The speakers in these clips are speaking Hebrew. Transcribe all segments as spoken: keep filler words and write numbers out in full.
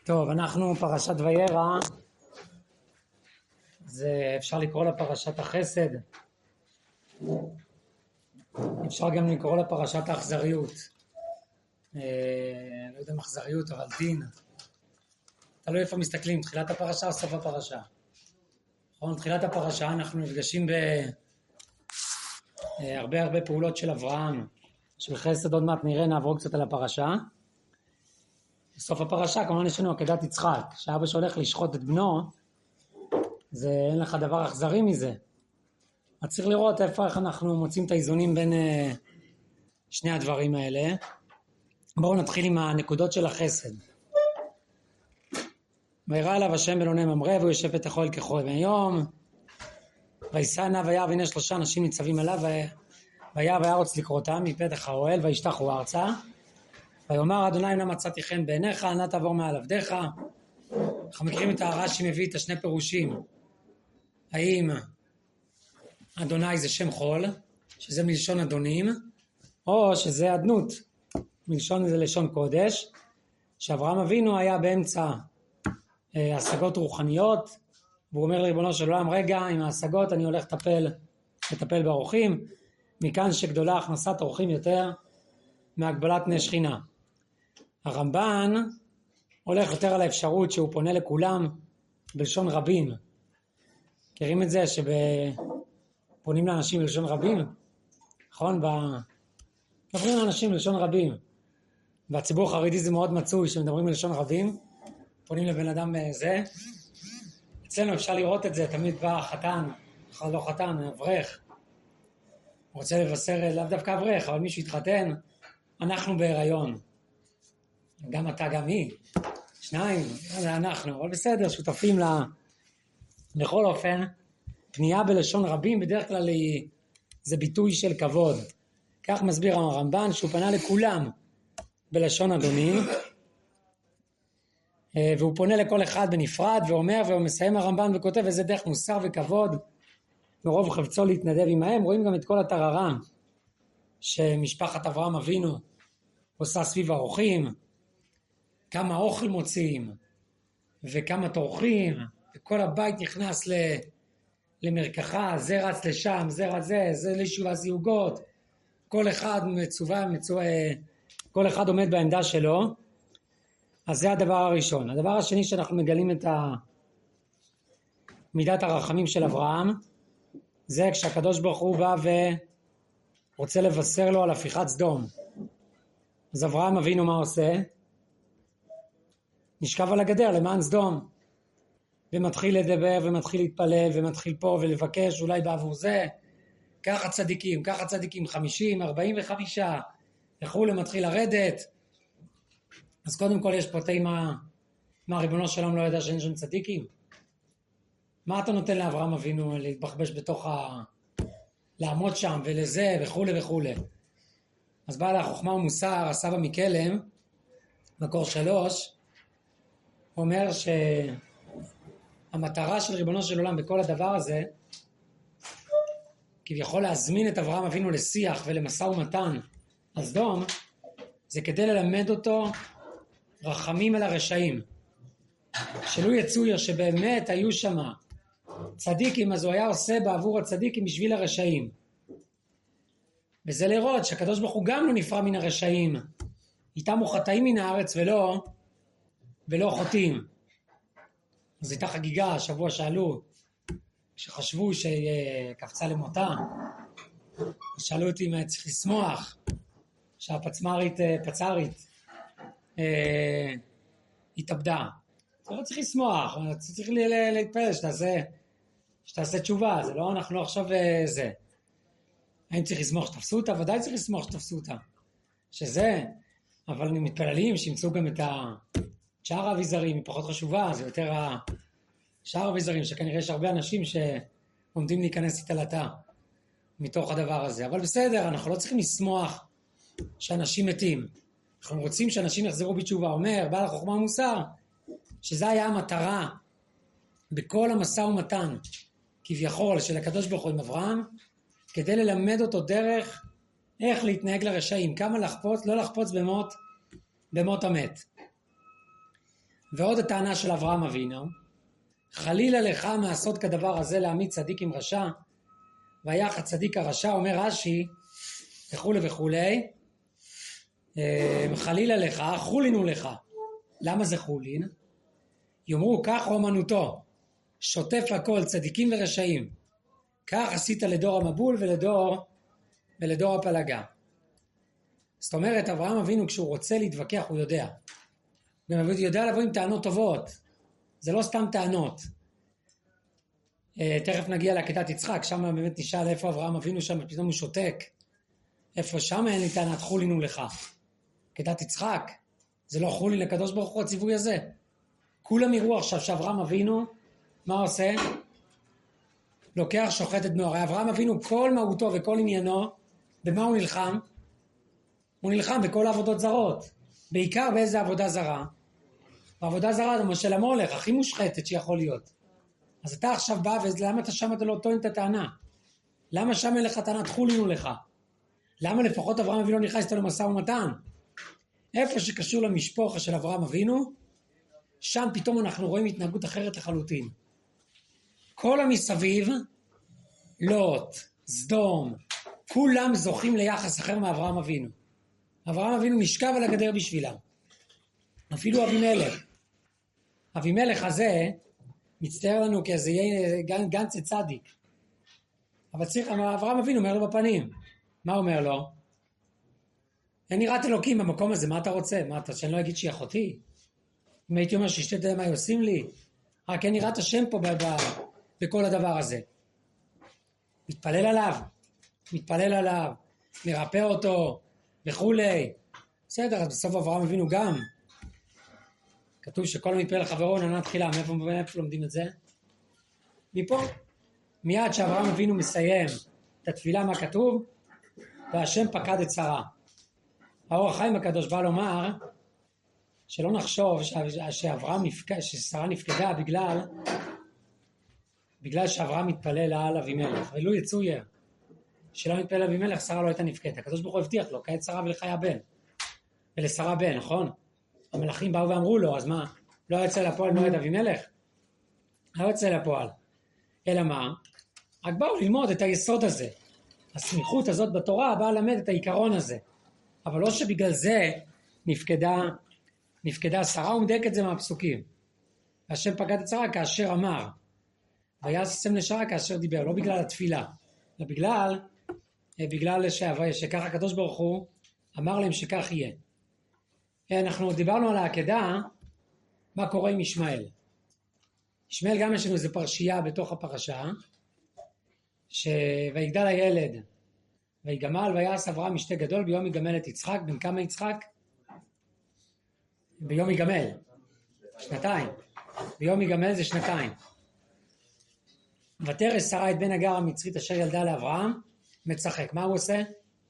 טוב, אנחנו פרשת וירא, זה אפשר לקרוא לה פרשת החסד, אפשר גם לקרוא לה פרשת האכזריות, אה, לא יודע אם אכזריות אבל דין, תלוי איפה מסתכלים, תחילת הפרשה או סוף הפרשה. נכון, תחילת הפרשה אנחנו נפגשים בהרבה הרבה פעולות של אברהם, של חסד. עוד מעט נראה, נעבור קצת על הפרשה. בסוף הפרשה כמובן יש לנו עקדת יצחק, שאבא שהולך לשחוט את בנו, זה אין לך דבר אכזרי מזה. אז צריך לראות איפה איך אנחנו מוצאים את האיזונים בין uh, שני הדברים האלה. בואו נתחיל עם הנקודות של החסד. וירא אליו השם בלוני ממרא, והוא יושב פתחו אל כחו ביום. וישא נא וירא, והנה שלושה אנשים ניצבים עליו, וירא וירוץ לקרותם מפתח האוהל, וישתחו ארצה. ויאמר אדוני נא מצאתי חן בעיניך, נא תעבור מעל עבדיך. אנחנו מכירים את הרש"י מביא את השני פירושים. האם אדוני זה שם חול, שזה מלשון אדונים, או שזה אדנות, מלשון זה לשון קודש, שאברהם אבינו היה באמצע אה, השגות רוחניות, והוא אומר לריבונו של עולם, רגע, עם ההשגות אני הולך לטפל, לטפל באורחים, מכאן שגדולה הכנסת אורחים יותר מהגבלת בני שכינה. הרמב"ן הולך יותר על האפשרות שהוא פונה לכולם בלשון רבים. מכירים את זה שפונים לאנשים בלשון רבים? נכון? מדברים לאנשים בלשון רבים. והציבור החרדי זה מאוד מצוי שמדברים בלשון רבים. פונים לבן אדם זה. אצלנו אפשר לראות את זה, תמיד בא חתן, לא חתן, אברך. רוצה לבשר, לאו דווקא אברך, אבל מישהו התחתן, אנחנו בהיריון. גם אתה, גם היא. שניים, זה אנחנו, אבל בסדר, שותפים לה. בכל אופן, פנייה בלשון רבים, בדרך כלל זה ביטוי של כבוד. כך מסביר הרמב"ן, שהוא פנה לכולם בלשון אדונים, והוא פונה לכל אחד בנפרד, ואומר, והוא מסיים הרמב"ן וכותב, איזה דרך מוסר וכבוד, מרוב חפצו להתנדב עמהם. רואים גם את כל הטררם, שמשפחת אברהם אבינו עושה סביב האורחים, כמה אוכל מוציאים, וכמה טורחים, וכל הבית נכנס ל... למרקחה, זה רץ לשם, זה רץ זה, זה לישוב הזיוגות, כל אחד מצווה, מצווה, כל אחד עומד בעמדה שלו. אז זה הדבר הראשון. הדבר השני שאנחנו מגלים את מידת הרחמים של אברהם, זה כשהקדוש ברוך הוא בא ורוצה לבשר לו על הפיכת סדום. אז אברהם אבינו מה עושה? נשכב על הגדר למען סדום, ומתחיל לדבר ומתחיל להתפלל ומתחיל פה ולבקש אולי בעבור זה, ככה צדיקים, ככה צדיקים, חמישים, ארבעים וחמישה, וכולי, מתחיל לרדת. אז קודם כל יש פה תימה, מה ריבונו שלום לא ידע שאין שם צדיקים? מה אתה נותן לאברהם אבינו להתבחבש בתוך ה... לעמוד שם ולזה וכולי וכולי. אז בעל החוכמה ומוסר, הסבא מקלם, מקור שלוש, אומר שהמטרה של ריבונו של עולם בכל הדבר הזה, כביכול להזמין את אברהם אבינו לשיח ולמשא ומתן על סדום, זה כדי ללמד אותו רחמים על הרשעים. שלו יצויר שבאמת היו שם צדיקים, אז הוא היה עושה בעבור הצדיקים בשביל הרשעים. וזה לראות שהקדוש ברוך הוא גם לא נפרע מן הרשעים. איתם הוא חטאים מן הארץ ולא, ולא חוטאים. אז הייתה חגיגה, השבוע שאלו, שחשבו שקפצה למותה. אז שאלו אותי אם צריך לשמוח, שהפצמרית, פצרית, אה, התאבדה. זה לא צריך לשמוח, צריך להתפלל שתעשה, שתעשה תשובה, זה לא, אנחנו לא עכשיו זה. האם צריך לשמוח שתפסו אותה? ודאי צריך לשמוח שתפסו אותה. שזה, אבל מתפללים שימצאו גם את השאר האביזרים, היא פחות חשובה, זה יותר השאר האביזרים, שכנראה יש הרבה אנשים שעומדים להיכנס איתה לתא, מתוך הדבר הזה. אבל בסדר, אנחנו לא צריכים לשמוח שאנשים מתים. אנחנו רוצים שאנשים יחזרו בתשובה. אומר, בעל החוכמה המוסר, שזה היה המטרה בכל המשא ומתן, כביכול, של הקדוש ברוך הוא עם אברהם, כדי ללמד אותו דרך איך להתנהג לרשעים, כמה לחפוץ, לא לחפוץ במות, במות המת. ועוד הטענה של אברהם אבינו, חלילה לך מעשות כדבר הזה להעמיד צדיק עם רשע, ויח הצדיק הרשע, אומר רש"י, וכולי וכולי, חלילה לך, חולינו לך. למה זה חולין? יאמרו כך אומנותו, שוטף הכל, צדיקים ורשעים. כך עשית לדור המבול ולדור, ולדור הפלגה. זאת אומרת, אברהם אבינו כשהוא רוצה להתווכח הוא יודע. הוא יודע לבוא עם טענות טובות. זה לא סתם טענות. תכף נגיע לעקדת יצחק, שם באמת נשאל איפה אברהם אבינו שם, פתאום הוא שותק. איפה שם אין לי טענת חולינו לך. עקדת יצחק, זה לא חולין לקדוש ברוך הוא הציווי הזה. כולם יראו עכשיו שאברהם אבינו, מה עושה? לוקח שוחט את בנו. הרי אברהם אבינו כל מהותו וכל עניינו, במה הוא נלחם? הוא נלחם בכל העבודות זרות. בעיקר באיזה עבודה זרה? בעבודה זרה זה של המולך, הכי מושחתת שיכול להיות. אז אתה עכשיו בא, ולמה אתה שם אתה לא טוען את הטענה? למה שם אין לך טענת חולינו לך? למה לפחות אברהם אבינו נכנס איתו למשא ומתן? איפה שקשור למשפחה של אברהם אבינו, שם פתאום אנחנו רואים התנהגות אחרת לחלוטין. כל המסביב, לוט, סדום, כולם זוכים ליחס אחר מאברהם אבינו. אברהם אבינו נשכב על הגדר בשבילם. אפילו אבימלך. אבימלך הזה מצטער לנו כאיזה גנץ צדיק. אבל צריך, אברהם אבינו אומר לו בפנים. מה אומר לו? אין יראת אלוקים במקום הזה, מה אתה רוצה? מה אתה, שאני לא אגיד שהיא אחותי? אם הייתי אומר שאשתי יודע מה עושים לי? רק אין יראת השם פה ב- ב- בכל הדבר הזה. מתפלל עליו, מתפלל עליו, מרפא אותו וכולי. בסדר, אז בסוף אברהם אבינו גם. כתוב שכל המתפלל לחברו נענה תחילה. מאיפה, מאיפה לומדים את זה? מפה. מיד שאברהם אבינו מסיים את התפילה, מה כתוב? והשם פקד את שרה. האור החיים הקדוש בא לומר שלא נחשוב שאברהם נפקד, ששרה נפקדה בגלל בגלל שאברהם מתפלל על אבימלך. ולו יצויר שלא מתפלל על אבימלך, שרה לא הייתה נפקדת. הקדוש ברוך הוא הבטיח לו, כעת שרה ולך היה בן. ולשרה בן, נכון? המלאכים באו ואמרו לו, אז מה? לא יצא לפועל מועד אבימלך? לא יצא לפועל. אלא מה? רק באו ללמוד את היסוד הזה. הסמיכות הזאת בתורה באה ללמד את העיקרון הזה. אבל לא שבגלל זה נפקדה, נפקדה שרה, הוא מדייק את זה מהפסוקים. השם פקד את שרה כאשר אמר, ויעש השם לשרה כאשר דיבר, לא בגלל התפילה, אלא בגלל, בגלל שכך הקדוש ברוך הוא אמר להם שכך יהיה. אנחנו דיברנו על העקדה, מה קורה עם ישמעאל. ישמעאל גם יש לנו איזו פרשייה בתוך הפרשה, שויגדל הילד, ויגמל ויעש אברהם משתה גדול, ביום יגמל את יצחק. בן כמה יצחק? ביום יגמל שנתיים. ביום יגמל זה שנתיים. ותרש שרה את בן הגר המצרית אשר ילדה לאברהם, מצחק. מה הוא עושה?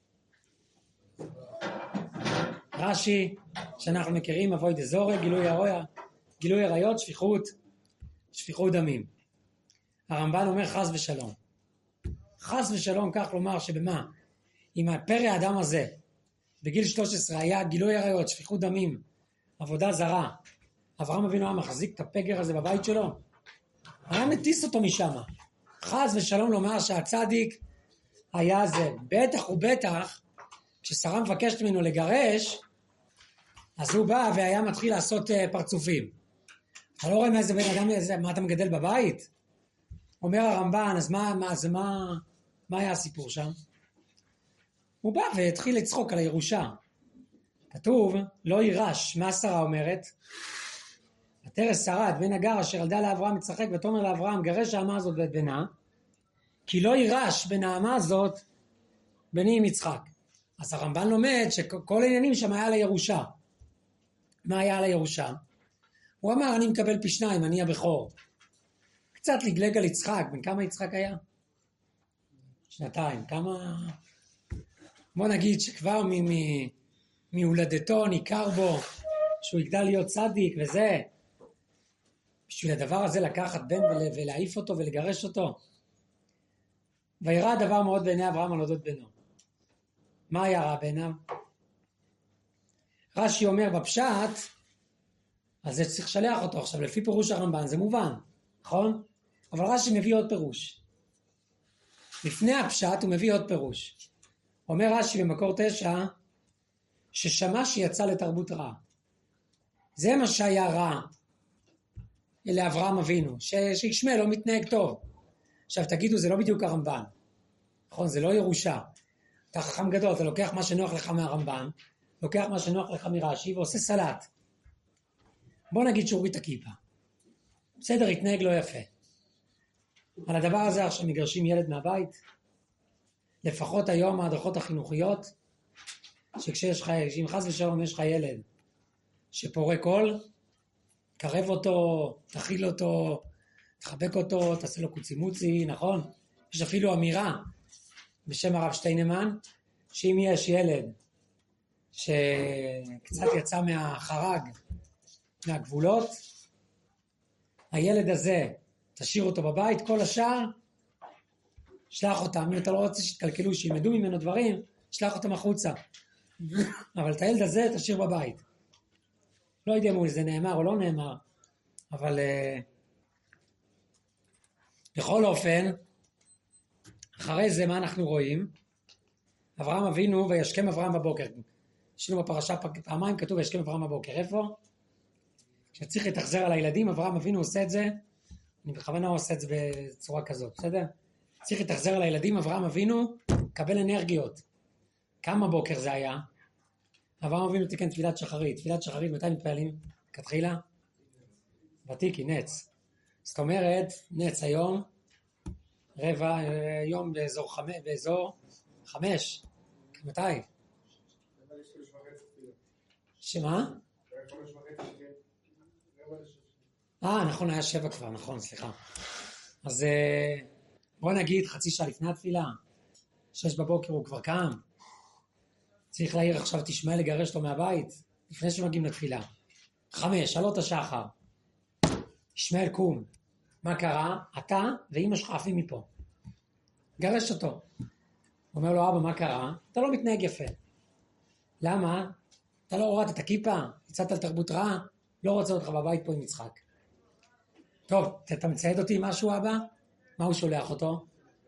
רש"י שאנחנו מכירים, אבוי דזורי, גילוי הרויה, גילוי עריות, שפיכות, שפיכות דמים. הרמב"ן אומר חס ושלום. חס ושלום, כך לומר שבמה? אם הפרא האדם הזה בגיל שלוש עשרה היה גילוי עריות, שפיכות דמים, עבודה זרה, אברהם אבינו היה מחזיק את הפגר הזה בבית שלו, היה מטיס אותו משם. חס ושלום לומר שהצדיק היה זה. בטח ובטח כששרה מבקשת ממנו לגרש, אז הוא בא והיה מתחיל לעשות פרצופים. אתה לא רואה מה זה בן אדם, מה אתה מגדל בבית? אומר הרמב"ן, אז מה, מה, אז מה, מה היה הסיפור שם? הוא בא והתחיל לצחוק על הירושה. כתוב, לא יירש. מה שרה אומרת? ותרש שרה את בן הגר אשר ילדה לאברהם מצחק, ותאמר לאברהם, גרש האמה הזאת ואת בנה, כי לא יירש בין האמה הזאת בני עם יצחק. אז הרמב"ן לומד שכל העניינים שם היה לירושה. מה היה לירושה? הוא אמר, אני מקבל פי שניים, אני הבכור. קצת לגלג על יצחק. בן כמה יצחק היה? שנתיים. כמה... בוא נגיד שכבר מ- מ- מהולדתו ניכר בו שהוא יגדל להיות צדיק וזה. בשביל הדבר הזה לקחת בן ול- ולהעיף אותו ולגרש אותו. וירא הדבר מאוד בעיני אברהם על אודות בנו. מה היה רע בעיניו? רש"י אומר בפשט, אז זה צריך לשלח אותו. עכשיו, לפי פירוש הרמב"ן זה מובן, נכון? אבל רש"י מביא עוד פירוש. לפני הפשט הוא מביא עוד פירוש. אומר רש"י במקור תשע, ששמע שיצא לתרבות רע. זה מה שהיה רע לאברהם אבינו, שישמע לא מתנהג טוב. עכשיו תגידו, זה לא בדיוק הרמב"ן. נכון, זה לא ירושה. אתה חכם גדול, אתה לוקח מה שנוח לך מהרמב"ן, לוקח מה שנוח לך מרש"י ועושה סלט. בוא נגיד שהוא הוריד את הכיפה. בסדר, התנהג לא יפה. על הדבר הזה עכשיו מגרשים ילד מהבית, לפחות היום ההדרכות החינוכיות, שכשיש לך, אם חס ושלום יש לך ילד שפורה קול, קרב אותו, תכיל אותו, תחבק אותו, תעשה לו קוצימוצי, נכון? יש אפילו אמירה בשם הרב שטיינמן, שאם יש ילד שקצת יצא מהחרג, מהגבולות, הילד הזה, תשאיר אותו בבית, כל השאר, שלח אותם, אם אתה לא רוצה שתקלקלו, שילמדו ממנו דברים, שלח אותם החוצה. אבל את הילד הזה תשאיר בבית. לא יודע אם זה נאמר או לא נאמר, אבל uh, בכל אופן, אחרי זה מה אנחנו רואים? אברהם אבינו וישכם אברהם בבוקר. ישנו בפרשה פעמיים כתוב וישכם אברהם בבוקר. איפה? כשצריך להתאכזר על הילדים, אברהם אבינו עושה את זה, אני בכוונה עושה את זה בצורה כזאת, בסדר? צריך להתאכזר על הילדים, אברהם אבינו קבל אנרגיות. כמה בוקר זה היה? אברהם אבינו תיקן תפילת שחרית. תפילת שחרית, מתי מתפעלים? כתחילה? ותיקי, נץ. זאת אומרת, נץ היום, רבע, יום באזור חמש, באזור חמש. מתי? שמה? אה, נכון, היה שבע כבר, נכון, סליחה. אז בוא נגיד חצי שעה לפני התפילה, שש בבוקר הוא כבר קם, צריך להעיר עכשיו תשמע לגרש לו מהבית, לפני שמגיעים לתפילה. חמש, עלות השחר. ישמעאל קום. מה קרה? אתה ואמא שלך עפים מפה. גרש אותו. אומר לו, אבא, מה קרה? אתה לא מתנהג יפה. למה? אתה לא הורדת את הכיפה? יצאת על תרבות רעה? לא רוצה אותך בבית פה עם יצחק. טוב, אתה מצייד אותי עם משהו, אבא? מה הוא שולח אותו?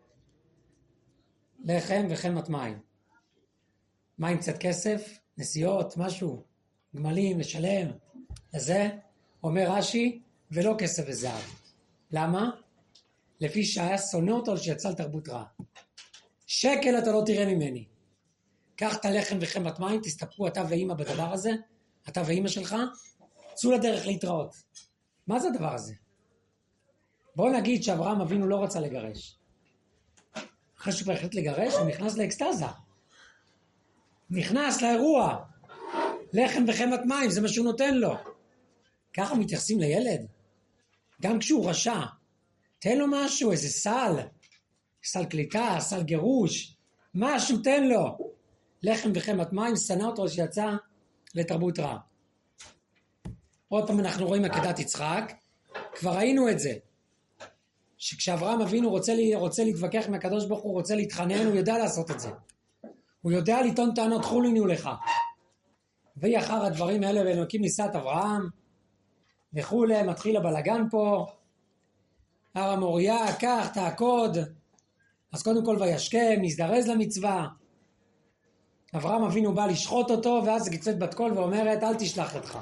לחם וחמת מים. מים קצת כסף, נסיעות, משהו, גמלים, לשלם. לזה אומר רש"י, ולא כסף וזהב. למה? לפי שהיה שונא אותו שיצא על תרבות רעה. שקל אתה לא תראה ממני. קח את הלחם וחמת מים, תסתפקו אתה ואמא בדבר הזה, אתה ואמא שלך, צאו לדרך להתראות. מה זה הדבר הזה? בואו נגיד שאברהם אבינו לא רצה לגרש. אחרי שהוא החליט לגרש, הוא נכנס לאקסטזה. נכנס לאירוע. לחם וחמת מים, זה מה שהוא נותן לו. ככה מתייחסים לילד. גם כשהוא רשע. תן לו משהו, איזה סל. סל קליטה, סל גירוש. משהו תן לו. לחם וחמת מים, שנא אותו שיצא לתרבות רע. עוד פעם אנחנו רואים עקדת יצחק. כבר ראינו את זה. שכשאברהם אבינו רוצה, לי, רוצה להתווכח עם הקדוש ברוך הוא, רוצה להתחנן, הוא יודע לעשות את זה. הוא יודע לטעון טענות, חולינו לך. ויהי אחר הדברים האלה ואלוקים נישא את אברהם, וכולי, מתחיל הבלגן פה, הר המוריה, קח, תעקוד. אז קודם כל וישכם, נזדרז למצווה. אברהם אבינו בא לשחוט אותו, ואז גיצת בת קול ואומרת, אל תשלח ידך.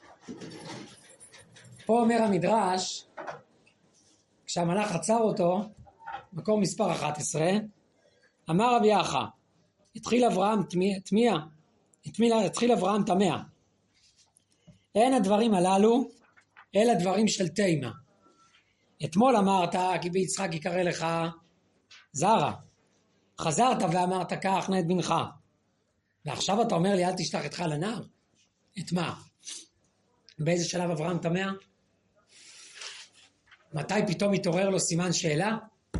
פה אומר המדרש, כשהמלאך עצר אותו, מקור מספר אחת עשרה, אמר רבי אחא, התחיל אברהם תמיע, התחיל אברהם תמע. אין הדברים הללו, אלא דברים של תימה. אתמול אמרת, כי ביצחק יקרא לך זרע. חזרת ואמרת, קח נא את בנך. ועכשיו אתה אומר לי, אל תשלח אתך לנער. את מה? באיזה שלב אברהם תמע? מתי פתאום התעורר לו סימן שאלה?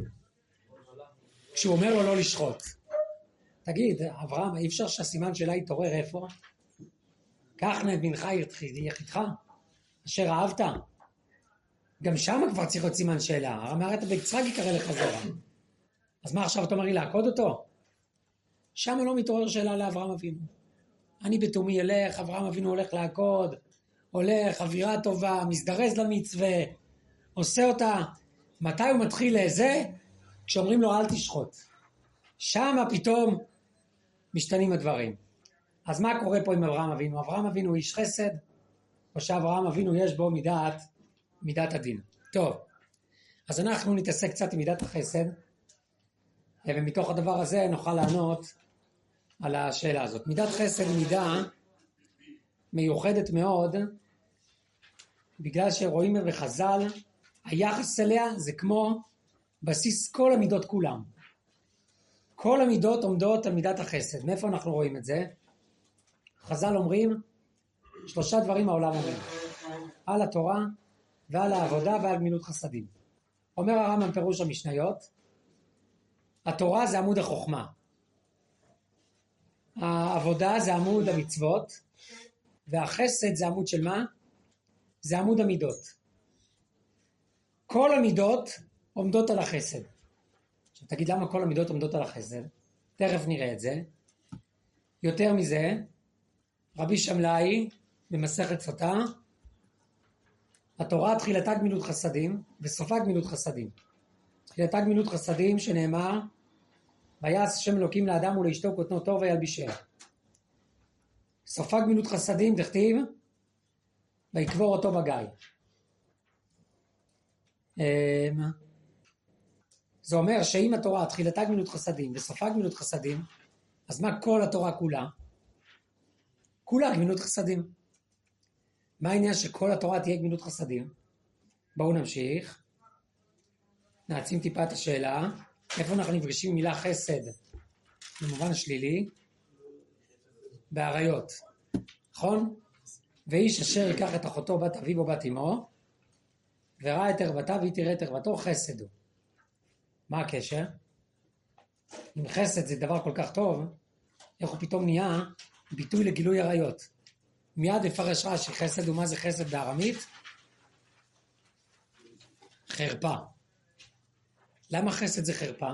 כשהוא אומר לו לא לשחוט. תגיד, אברהם, אי אפשר שהסימן שאלה יתעורר איפה? קח נא את בנך יחידך, אשר אהבת. גם שם כבר צריך להיות סימן שאלה. אמרת ביצחק יקרא לך זרע. אז מה עכשיו אתה אומר לי לעקוד אותו? שם לא מתעורר שאלה לאברהם אבינו. אני בתומי אלך, אברהם אבינו הולך לעקוד, הולך, אווירה טובה, מזדרז למצווה, עושה אותה. מתי הוא מתחיל לזה? כשאומרים לו אל תשחוט. שם פתאום משתנים הדברים. אז מה קורה פה עם אברהם אבינו? אברהם אבינו הוא איש חסד, או שאברהם אבינו יש בו מידת, מידת הדין. טוב, אז אנחנו נתעסק קצת עם מידת החסד, ומתוך הדבר הזה נוכל לענות על השאלה הזאת. מידת חסד היא מידה מיוחדת מאוד, בגלל שרואים בחז"ל, היחס אליה זה כמו בסיס כל המידות כולם. כל המידות עומדות על מידת החסד. מאיפה אנחנו רואים את זה? חז"ל אומרים, שלושה דברים העולם אומר. על התורה ועל העבודה ועל גמילות חסדים. אומר הרמב"ם פירוש המשניות, התורה זה עמוד החוכמה. העבודה זה עמוד המצוות, והחסד זה עמוד של מה? זה עמוד המידות. כל המידות עומדות על החסד. עכשיו תגיד למה כל המידות עומדות על החסד? תכף נראה את זה. יותר מזה, רבי שמלאי במסכת סוטה, התורה תחילתה גמילות חסדים וסופה גמילות חסדים. תחילתה גמילות חסדים שנאמר, ויעש השם אלוקים לאדם ולאשתו כותנו טוב וילבישם. סופה גמילות חסדים דכתיב, ויקבור אותו בגיא. זה אומר שאם התורה תחילתה גמילות חסדים וסופה גמילות חסדים, אז מה כל התורה כולה? כולה גמילות חסדים. מה העניין שכל התורה תהיה גמילות חסדים? בואו נמשיך. נעצים טיפה את השאלה. איפה אנחנו נפגשים עם מילה חסד? במובן שלילי. בעריות. נכון? ואיש אשר ייקח את אחותו בת אביו או בת אמו, וראה את ערוותה והיא תראה את ערוותו, חסד הוא. מה הקשר? אם חסד זה דבר כל כך טוב, איך הוא פתאום נהיה ביטוי לגילוי עריות? מיד יפרש רש"י, חסד ומה זה חסד בארמית? חרפה. למה חסד זה חרפה?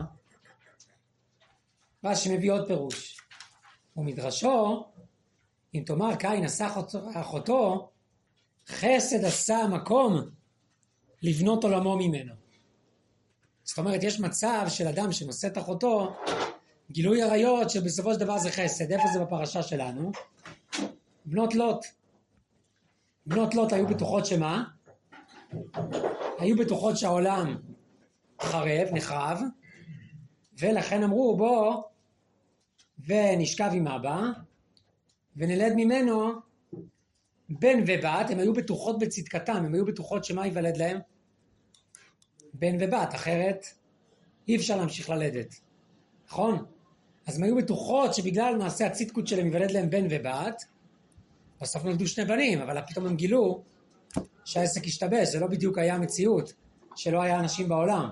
רש"י מביא עוד פירוש. ומדרשו, אם תאמר קין עשה אחותו, חסד עשה מקום לבנות עולמו ממנו. זאת אומרת, יש מצב של אדם שנושא את אחותו, גילוי עריות שבסופו של דבר זה חסד. איפה זה בפרשה שלנו? בנות לוט. בנות לוט היו בטוחות שמה? היו בטוחות שהעולם חרב, נחרב, ולכן אמרו בוא ונשכב עם אבא, ונלד ממנו בן ובת. הם היו בטוחות בצדקתם, הם היו בטוחות שמה ייוולד להם? בן ובת, אחרת אי אפשר להמשיך ללדת. נכון? אז הם היו בטוחות שבגלל מעשה הצדקות שלהם ייוולד להם בן ובת, בסוף נולדו שני בנים, אבל פתאום הם גילו שהעסק השתבש, זה לא בדיוק היה המציאות, שלא היה אנשים בעולם.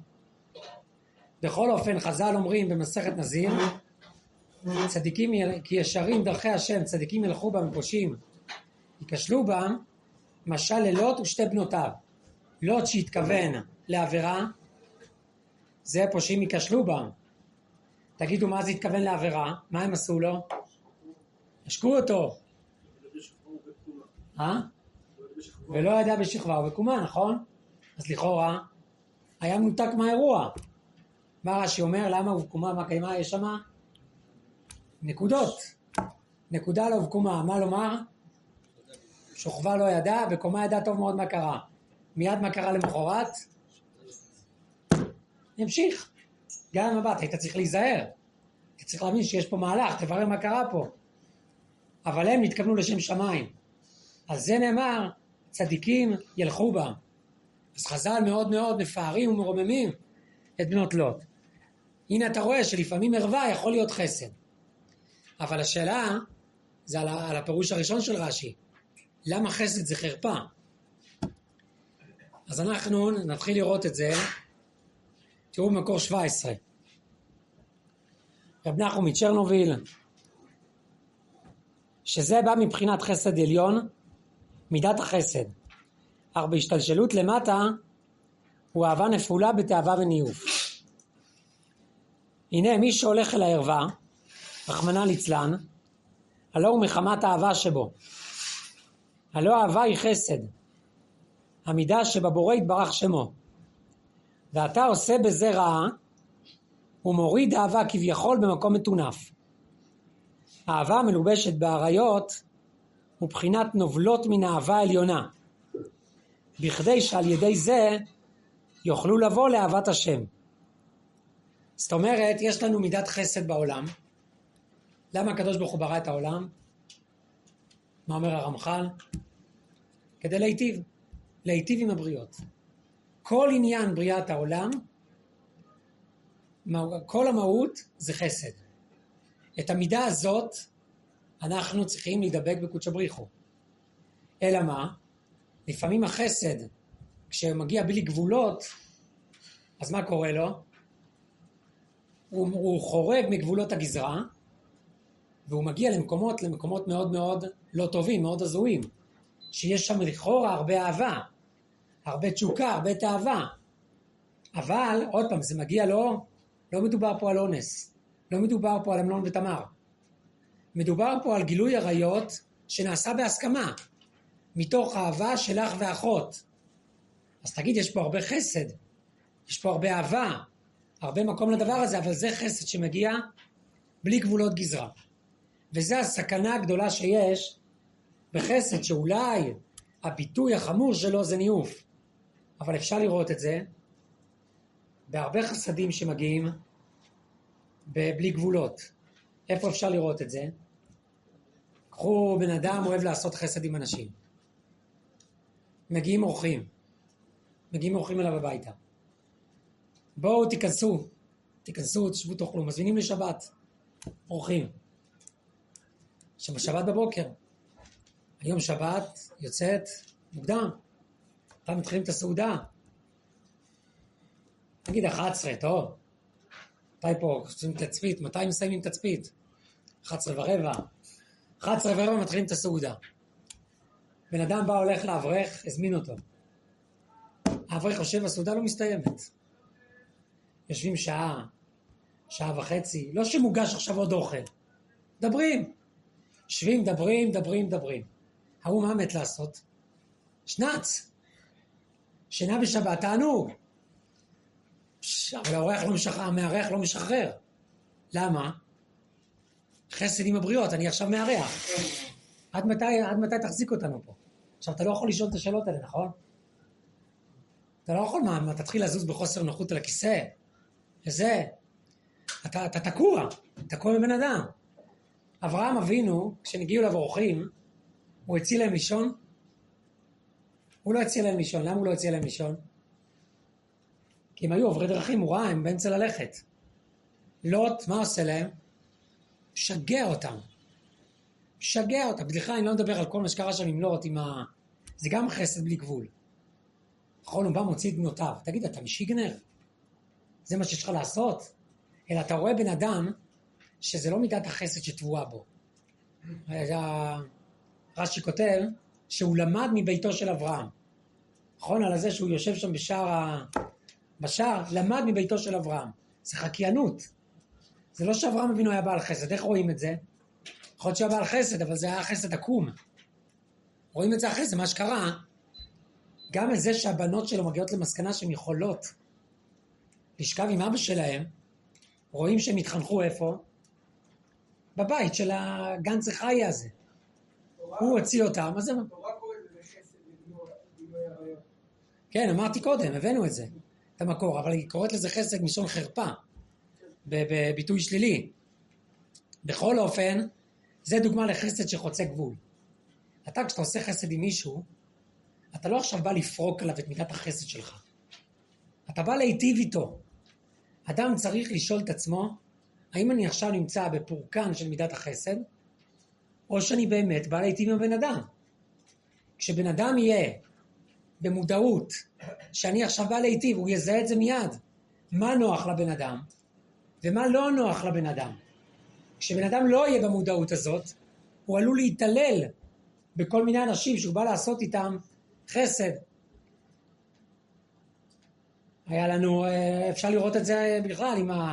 בכל אופן, חז"ל אומרים במסכת נזיר, צדיקים כי ישרים דרכי השם, צדיקים ילכו בם פושעים, ייכשלו בם, משל ללוט ושתי בנותיו. לוט שהתכוון לעבירה, זה פושעים ייכשלו בם. תגידו מה זה התכוון לעבירה? מה הם עשו לו? השקו אותו. אה? ולא ידע בשכבה ובקומה, נכון? אז לכאורה היה מנותק מהאירוע. מה רש"י אומר? למה ובקומה, מה קיימה? יש שמה נקודות. נקודה לא ובקומה. מה לומר? שוכבה לא ידע, בקומה ידע טוב מאוד מה קרה. מיד מה קרה למחרת? המשיך. גם מבט, היית צריך להיזהר. היית צריך להבין שיש פה מהלך, תברר מה קרה פה. אבל הם התכוונו לשם שמיים. אז זה נאמר, צדיקים ילכו בה. אז חז"ל מאוד מאוד מפארים ומרוממים את בנות לוט. הנה אתה רואה שלפעמים ערווה יכול להיות חסד. אבל השאלה זה על, על הפירוש הראשון של רש"י. למה חסד זה חרפה? אז אנחנו נתחיל לראות את זה. תראו במקור שבע עשרה. רב נחום מצ'רנוביל, שזה בא מבחינת חסד עליון, מידת החסד. אך בהשתלשלות למטה הוא אהבה נפולה בתאווה וניאוף. הנה מי שהולך אל הערווה, רחמנא ליצלן, הלא הוא מחמת האהבה שבו. הלא אהבה היא חסד, המידה שבבורא יתברך שמו, ואתה עושה בזה רעה ומוריד אהבה כביכול במקום מטונף. האהבה מלובשת בעריות ובחינת נובלות מן האהבה העליונה, בכדי שעל ידי זה יוכלו לבוא לאהבת השם. זאת אומרת, יש לנו מידת חסד בעולם. למה הקדוש ברוך הוא ברא את העולם? מה אומר הרמח"ל? כדי להיטיב, להיטיב עם הבריות. כל עניין בריאת העולם, כל המהות זה חסד. את המידה הזאת אנחנו צריכים להידבק בקודשא בריך הוא. אלא מה? לפעמים החסד, כשמגיע בלי גבולות, אז מה קורה לו? הוא, הוא חורג מגבולות הגזרה, והוא מגיע למקומות, למקומות מאוד מאוד לא טובים, מאוד הזויים, שיש שם לכאורה הרבה אהבה, הרבה תשוקה, הרבה תאווה. אבל, עוד פעם, זה מגיע לו, לא מדובר פה על אונס, לא מדובר פה על אמנון ותמר. מדובר פה על גילוי עריות שנעשה בהסכמה, מתוך אהבה של אח ואחות. אז תגיד, יש פה הרבה חסד, יש פה הרבה אהבה, הרבה מקום לדבר הזה, אבל זה חסד שמגיע בלי גבולות גזרה. וזה הסכנה הגדולה שיש בחסד, שאולי הביטוי החמור שלו זה ניאוף. אבל אפשר לראות את זה בהרבה חסדים שמגיעים בלי גבולות. איפה אפשר לראות את זה? קחו בן אדם אוהב לעשות חסד עם אנשים. מגיעים אורחים. מגיעים אורחים אליו הביתה. בואו תיכנסו. תיכנסו, תשבו תאכלו. מזמינים לשבת. אורחים. שבשבת בבוקר. היום שבת יוצאת מוקדם. פעם מתחילים את הסעודה. נגיד אחת עשרה, טוב. מתי פה עושים תצפית? מתי מסיימים תצפית? אחת עשרה ורבע. אחת עשרה ורבע מתחילים את הסעודה. בן אדם בא הולך לאברך, הזמין אותו. האברך חושב, הסעודה לא מסתיימת. יושבים שעה, שעה וחצי, לא שמוגש עכשיו עוד אוכל. דברים. יושבים, דברים, דברים, דברים. ההוא מה מת לעשות? שנץ. שינה בשבת, תענוג. אבל האורח לא משחרר, המארח לא משחרר. למה? חסד עם הבריות, אני עכשיו מארח. עד מתי, עד מתי תחזיק אותנו פה? עכשיו, אתה לא יכול לשאול את השאלות האלה, נכון? אתה לא יכול, מה, מה תתחיל לזוז בחוסר נוחות על הכיסא? וזה, אתה, אתה תקוע, תקוע מבן אדם. אברהם אבינו, כשנגיעו אליו אורחים, הוא הציע להם לישון? הוא לא הציע להם לישון. למה הוא לא הציע להם לישון? כי הם היו עוברי דרכים, הוא ראה, הם באמצע ללכת. לוט, מה עושה להם? שגע אותם. שגע אותם. בדליחה, אני לא מדבר על כל מה שקרה שם עם לוט, עם ה... זה גם חסד בלי גבול. נכון, הוא בא מוציא את בנותיו. תגיד, אתה משיגנר? זה מה שיש לך לעשות? אלא אתה רואה בן אדם שזה לא מידת החסד שטבועה בו. רש"י כותב שהוא למד מביתו של אברהם. נכון, על זה שהוא יושב שם בשער, ה... בשער, למד מביתו של אברהם. זה חקיינות. זה לא שאברהם אבינו היה בעל חסד. איך רואים את זה? יכול להיות שהיה בעל חסד, אבל זה היה חסד עקום. רואים את זה אחרי זה, מה שקרה. גם את זה שהבנות שלו מגיעות למסקנה שהן יכולות לשכב עם אבא שלהם, רואים שהם התחנכו איפה? בבית של הגן צחיה הזה. הוא הוציא אותם, אז זה... תורה קוראת לזה חסד לגילוי עריות. כן, אמרתי קודם, הבאנו את זה, את המקור, אבל היא קוראת לזה חסד מלשון חרפה, בביטוי שלילי. בכל אופן, זה דוגמה לחסד שחוצה גבול. אתה, כשאתה עושה חסד עם מישהו, אתה לא עכשיו בא לפרוק עליו את מידת החסד שלך. אתה בא להיטיב איתו. אדם צריך לשאול את עצמו, האם אני עכשיו נמצא בפורקן של מידת החסד, או שאני באמת בא להיטיב עם הבן אדם. כשבן אדם יהיה במודעות, שאני עכשיו בא להיטיב, הוא יזהה את זה מיד. מה נוח לבן אדם, ומה לא נוח לבן אדם. כשבן אדם לא יהיה במודעות הזאת, הוא עלול להתעלל בכל מיני אנשים שהוא בא לעשות איתם חסד. היה לנו, אפשר לראות את זה בכלל עם ה...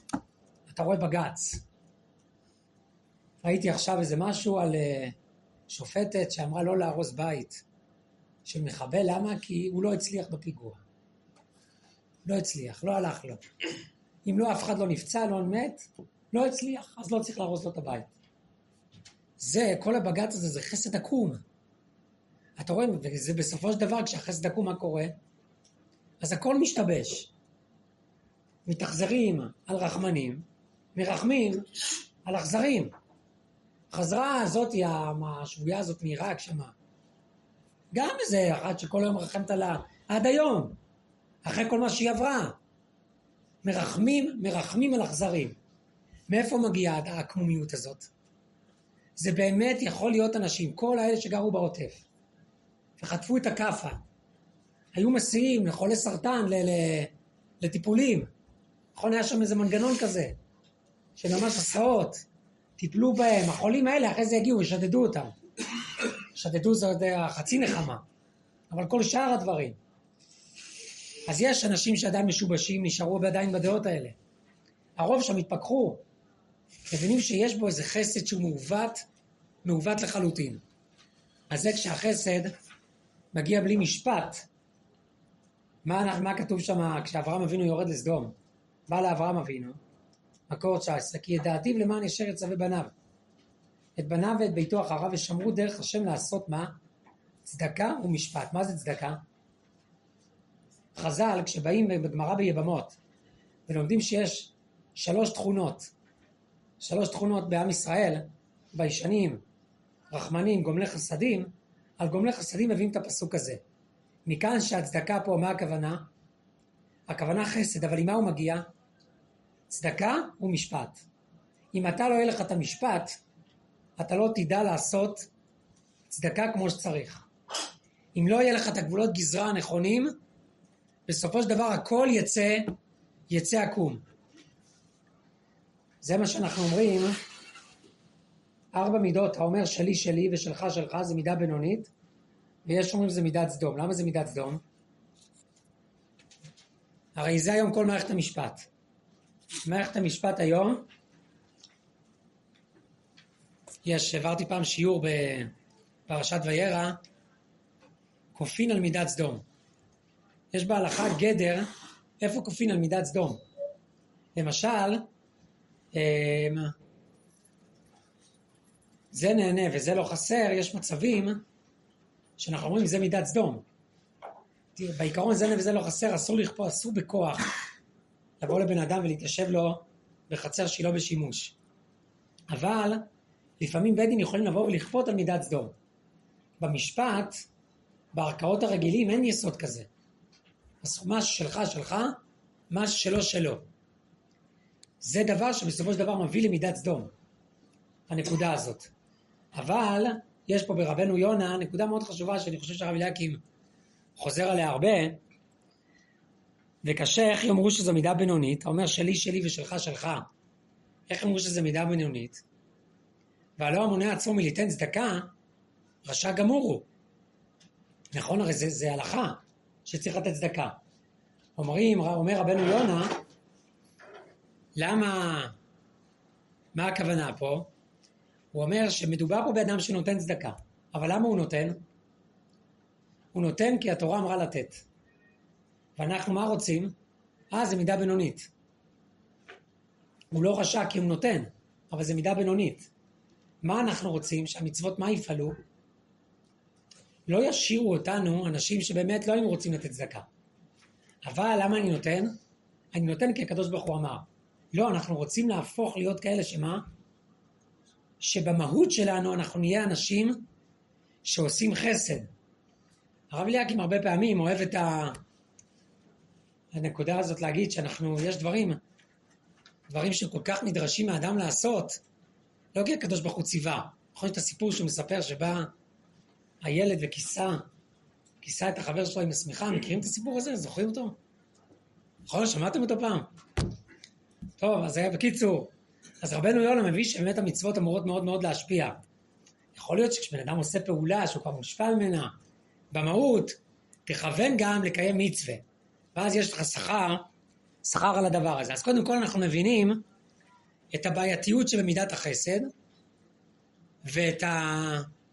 אתה רואה בגץ. ראיתי עכשיו איזה משהו על שופטת שאמרה לא להרוס בית של מחבל, למה? כי הוא לא הצליח בפיגוע. לא הצליח, לא הלך לו. אם לא, אף אחד לא נפצע, לא מת, לא הצליח, אז לא צריך להרוס לו את הבית. זה, כל הבג"ץ הזה, זה חסד עקום. אתה רואה, וזה בסופו של דבר, כשהחסד עקום, מה קורה? אז הכל משתבש. מתאכזרים על רחמנים, מרחמים על אכזרים. החזרה הזאת, השבויה הזאת מעיראק שמה, גם איזה אחת שכל היום רחמת עליה, עד היום, אחרי כל מה שהיא עברה. מרחמים, מרחמים על אכזרים. מאיפה מגיעה העקמומיות הזאת? זה באמת יכול להיות אנשים, כל האלה שגרו בעוטף, וחטפו את הכאפה, היו מסיעים לחולי סרטן, ל- ל- לטיפולים. נכון, היה שם איזה מנגנון כזה, שממש הסעות, טיפלו בהם, החולים האלה אחרי זה הגיעו ושדדו אותם. שדדו זה חצי נחמה, אבל כל שאר הדברים. אז יש אנשים שעדיין משובשים, נשארו עדיין בדעות האלה. הרוב שם התפכחו, מבינים שיש בו איזה חסד שהוא מעוות, מעוות לחלוטין. אז זה כשהחסד מגיע בלי משפט. מה, מה כתוב שם כשאברהם אבינו יורד לסדום? בא לאברהם אבינו, מקור תשע עשרה, כי ידעתיו למען ישר יצווה בניו. את בניו ואת ביתו אחריו ושמרו דרך השם לעשות מה? צדקה ומשפט. מה זה צדקה? חז"ל, כשבאים בגמרא ביבמות, ולומדים שיש שלוש תכונות, שלוש תכונות בעם ישראל, בישנים, רחמנים, גומלי חסדים, על גומלי חסדים מביאים את הפסוק הזה. מכאן שהצדקה פה, מה הכוונה? הכוונה חסד, אבל עם מה הוא מגיע? צדקה ומשפט. אם אתה לא יהיה לך את המשפט, אתה לא תדע לעשות צדקה כמו שצריך. אם לא יהיה לך את הגבולות גזרה הנכונים, בסופו של דבר הכל יצא, יצא עקום. זה מה שאנחנו אומרים, ארבע מידות, האומר שלי שלי ושלך שלך, זה מידה בינונית, ויש אומרים זה מידת סדום. למה זה מידת סדום? הרי זה היום כל מערכת המשפט. מערכת המשפט היום, יש, עברתי פעם שיעור בפרשת וירא, כופין על מידת סדום. יש בהלכה גדר, איפה כופין על מידת סדום? למשל, זה נהנה וזה לא חסר, יש מצבים שאנחנו אומרים זה מידת סדום. בעיקרון זה נהנה וזה לא חסר, אסור לכפות, אסור בכוח לבוא לבן אדם ולהתיישב לו בחצר שהיא לא בשימוש. אבל לפעמים בית דין יכולים לבוא ולכפות על מידת סדום. במשפט, בערכאות הרגילים אין יסוד כזה. אז מה שלך שלך, מה שלו שלו. זה דבר שבסופו של דבר מביא למידת סדום, הנקודה הזאת. אבל יש פה ברבנו יונה נקודה מאוד חשובה שאני חושב שהרב אליקים חוזר עליה הרבה, וקשה איך יאמרו שזו מידה בינונית. אתה אומר שלי שלי ושלך שלך, איך יאמרו שזו מידה בינונית? והלא המונע עצמו מליתן צדקה, רשע גמור הוא. נכון, הרי זה, זה הלכה שצריך לתת צדקה. אומרים, אומר רבנו יונה, למה, מה הכוונה פה? הוא אומר שמדובר פה באדם שנותן צדקה, אבל למה הוא נותן? הוא נותן כי התורה אמרה לתת. ואנחנו מה רוצים? אה, זה מידה בינונית. הוא לא רשע כי הוא נותן, אבל זה מידה בינונית. מה אנחנו רוצים? שהמצוות מה יפעלו? לא ישירו אותנו אנשים שבאמת לא היינו רוצים לתת צדקה. אבל למה אני נותן? אני נותן כי הקדוש ברוך הוא אמר. לא, אנחנו רוצים להפוך להיות כאלה שמה? שבמהות שלנו אנחנו נהיה אנשים שעושים חסד. הרב אליקים הרבה פעמים אוהב את ה... הנקודה הזאת להגיד שאנחנו, יש דברים, דברים שכל כך נדרשים מהאדם לעשות, לא כי הקדוש ברוך הוא ציווה. נכון, את הסיפור שהוא מספר שבא הילד וכיסה, כיסה את החבר שלו עם השמיכה, מכירים את הסיפור הזה? זוכרים אותו? נכון, שמעתם אותו פעם? טוב, אז היה בקיצור. אז רבנו יונה מביא שבאמת המצוות אמורות מאוד מאוד להשפיע. יכול להיות שכשבן אדם עושה פעולה שהוא כבר מושפע ממנה, במהות, תכוון גם לקיים מצווה. ואז יש לך שכר, שכר על הדבר הזה. אז קודם כל אנחנו מבינים את הבעייתיות שבמידת החסד, ואת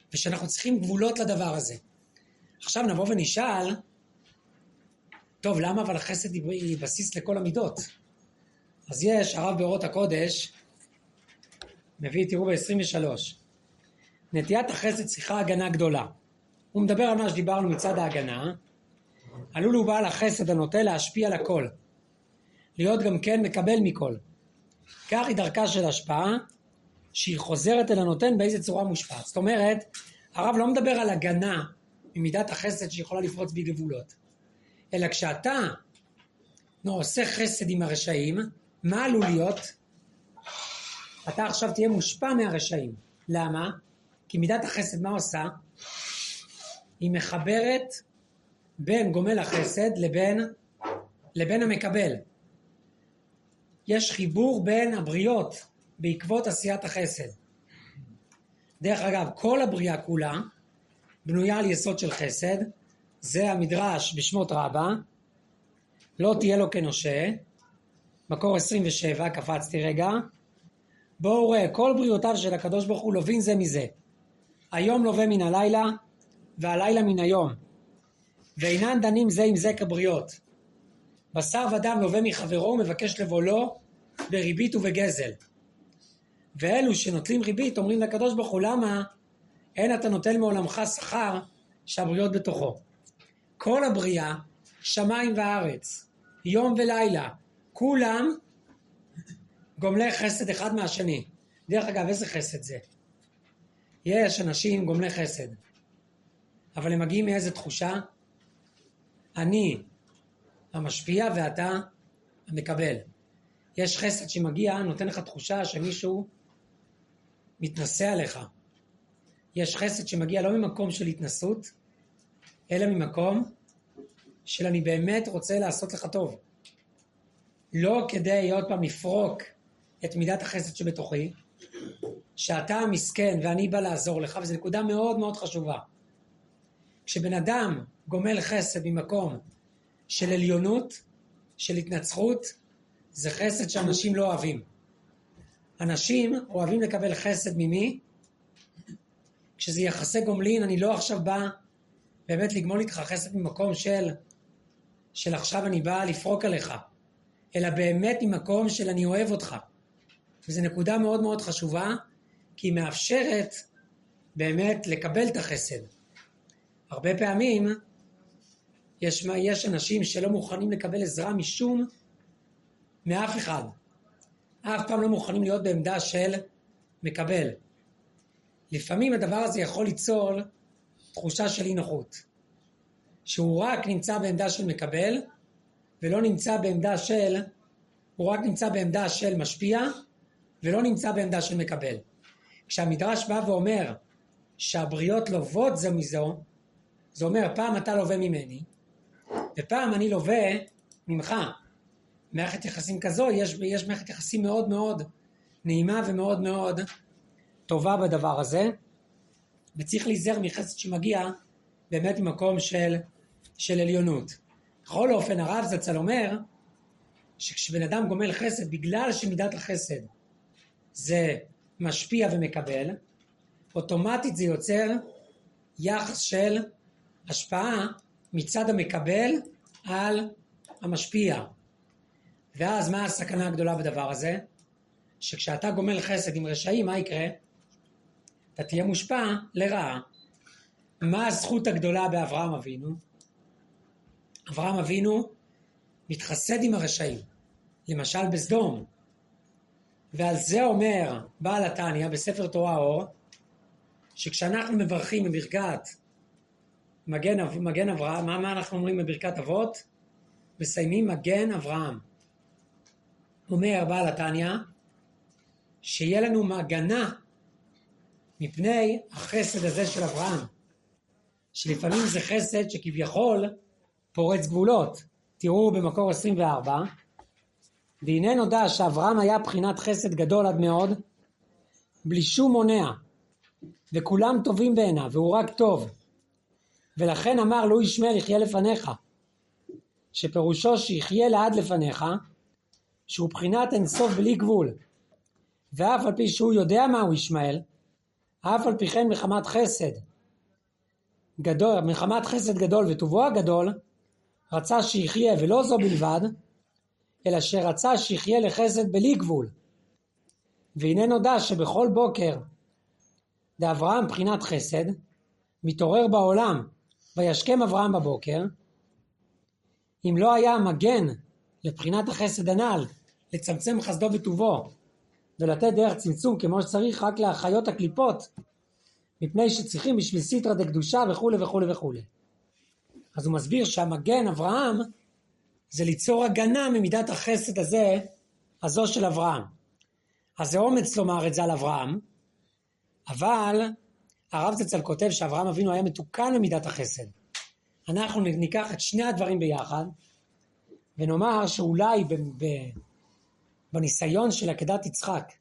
ושאנחנו צריכים גבולות לדבר הזה. עכשיו נבוא ונשאל, טוב, למה אבל החסד היא בסיס לכל המידות? אז יש, הרב באורות הקודש, מביא, תראו ב-עשרים ושלוש, נטיית החסד צריכה הגנה גדולה. הוא מדבר על מה שדיברנו מצד ההגנה, עלול הוא בעל החסד הנוטה להשפיע על הכל, להיות גם כן מקבל מכל. כך היא דרכה של השפעה, שהיא חוזרת אל הנותן באיזה צורה מושפעת. זאת אומרת, הרב לא מדבר על הגנה ממידת החסד שיכולה לפרוץ בי גבולות, אלא כשאתה נו, עושה חסד עם הרשעים, מה עלול להיות? אתה עכשיו תהיה מושפע מהרשעים. למה? כי מידת החסד מה עושה? היא מחברת בין גומל החסד לבין, לבין המקבל. יש חיבור בין הבריות בעקבות עשיית החסד. דרך אגב, כל הבריאה כולה בנויה על יסוד של חסד. זה המדרש בשמות רבה, לא תהיה לו כנושה, מקור עשרים ושבע, קפצתי רגע. בואו ראה, כל בריאותיו של הקדוש ברוך הוא לובין זה מזה. היום לווה מן הלילה, והלילה מן היום. ואינן דנים זה עם זה כבריות. בשר ודם לווה מחברו ומבקש לבולו בריבית ובגזל. ואלו שנוטלים ריבית אומרים לקדוש ברוך הוא, למה אין אתה נוטל מעולמך שכר שהבריות בתוכו? כל הבריאה, שמיים וארץ, יום ולילה, כולם גומלי חסד אחד מהשני. דרך אגב, איזה חסד זה? יש אנשים גומלי חסד, אבל הם מגיעים מאיזה תחושה? אני המשפיע ואתה המקבל. יש חסד שמגיע, נותן לך תחושה שמישהו מתנשא עליך. יש חסד שמגיע לא ממקום של התנסות, אלא ממקום של אני באמת רוצה לעשות לך טוב. לא כדי עוד פעם לפרוק את מידת החסד שבתוכי, שאתה המסכן ואני בא לעזור לך, וזו נקודה מאוד מאוד חשובה. כשבן אדם גומל חסד ממקום של עליונות, של התנצחות, זה חסד שאנשים לא אוהבים. אנשים אוהבים לקבל חסד ממי? כשזה יחסי גומלין, אני לא עכשיו בא באמת לגמול איתך חסד ממקום של, של עכשיו אני בא לפרוק עליך, אלא באמת ממקום של אני אוהב אותך. וזו נקודה מאוד מאוד חשובה, כי היא מאפשרת באמת לקבל את החסד. הרבה פעמים יש, יש אנשים שלא מוכנים לקבל עזרה משום, מאף אחד. אף פעם לא מוכנים להיות בעמדה של מקבל. לפעמים הדבר הזה יכול ליצור תחושה של אי נוחות. שהוא רק נמצא בעמדה של מקבל, ולא נמצא בעמדה של, הוא רק נמצא בעמדה של משפיע, ולא נמצא בעמדה של מקבל. כשהמדרש בא ואומר שהבריות לוות זו מזו, זה אומר פעם אתה לווה ממני, ופעם אני לווה ממך. מערכת יחסים כזו, יש, יש מערכת יחסים מאוד מאוד נעימה ומאוד מאוד טובה בדבר הזה, וצריך להיזהר מחסד שמגיע באמת ממקום של, של עליונות. בכל אופן, הרב זצ"ל אומר שכשבן אדם גומל חסד, בגלל שמידת החסד זה משפיע ומקבל, אוטומטית זה יוצר יחס של השפעה מצד המקבל על המשפיע. ואז מה הסכנה הגדולה בדבר הזה? שכשאתה גומל חסד עם רשעים, מה יקרה? אתה תהיה מושפע לרעה. מה הזכות הגדולה באברהם אבינו? אברהם אבינו מתחסד עם הרשעים, למשל בסדום. ועל זה אומר בעל התניא בספר תורה אור, שכשאנחנו מברכים בברכת מגן, מגן אברהם, מה, מה אנחנו אומרים בברכת אבות? מסיימים מגן אברהם. אומר בעל התניא, שיהיה לנו מגנה מפני החסד הזה של אברהם, שלפעמים זה חסד שכביכול פורץ גבולות. תראו במקור עשרים וארבע, והנה נודע שאברהם היה בחינת חסד גדול עד מאוד, בלי שום מונע, וכולם טובים בעיניו, והוא רק טוב. ולכן אמר לו ישמעאל יחיה לפניך, שפירושו שיחיה לעד לפניך, שהוא בחינת אינסוף בלי גבול. ואף על פי שהוא יודע מהו ישמעאל, אף על פי כן מחמת חסד גדול, מחמת חסד גדול וטובו הגדול, רצה שיחיה, ולא זו בלבד, אלא שרצה שיחיה לחסד בלי גבול. והנה נודע שבכל בוקר דאברהם בחינת חסד, מתעורר בעולם, וישכם אברהם בבוקר, אם לא היה מגן לבחינת החסד הנ"ל, לצמצם חסדו וטובו, ולתת דרך צמצום כמו שצריך רק להחיות הקליפות, מפני שצריכים בשביל סיטרא דקדושה וכו' וכו' וכו'. אז הוא מסביר שהמגן אברהם זה ליצור הגנה ממידת החסד הזה, הזו של אברהם. אז זה אומץ לומר את זה על אברהם, אבל הרב זצ"ל כותב שאברהם אבינו היה מתוקן למידת החסד. אנחנו ניקח את שני הדברים ביחד, ונאמר שאולי ב- ב- בניסיון של עקדת יצחק,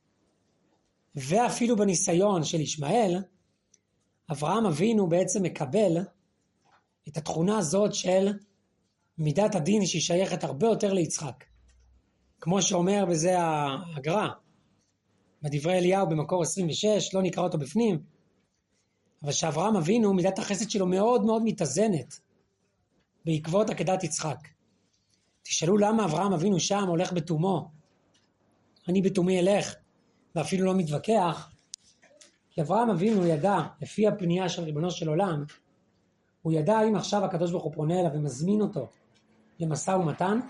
ואפילו בניסיון של ישמעאל, אברהם אבינו בעצם מקבל את התכונה הזאת של מידת הדין שהיא שייכת הרבה יותר ליצחק. כמו שאומר בזה הגר"א, בדברי אליהו במקור עשרים ושש, לא נקרא אותו בפנים, אבל שאברהם אבינו מידת החסד שלו מאוד מאוד מתאזנת בעקבות עקדת יצחק. תשאלו למה אברהם אבינו שם הולך בתומו, אני בתומי אלך, ואפילו לא מתווכח, כי אברהם אבינו ידע, לפי הפנייה של ריבונו של עולם, הוא ידע אם עכשיו הקדוש ברוך הוא פונה אליו ומזמין אותו למשא ומתן,